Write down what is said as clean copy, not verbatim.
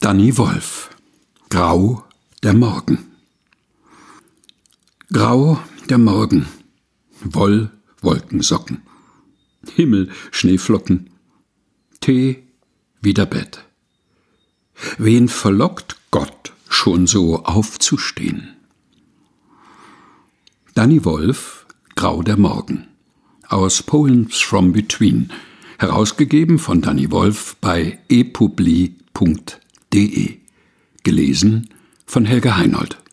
Danny Wolf. Grau der Morgen. Grau der Morgen, Wolkensocken, Himmel, Schneeflocken, Tee, wieder Bett. Wen verlockt Gott, schon so aufzustehen? Danny Wolf, Grau der Morgen, aus Poems from Between, herausgegeben von Danny Wolf bei epubli.de, gelesen von Helga Heinold.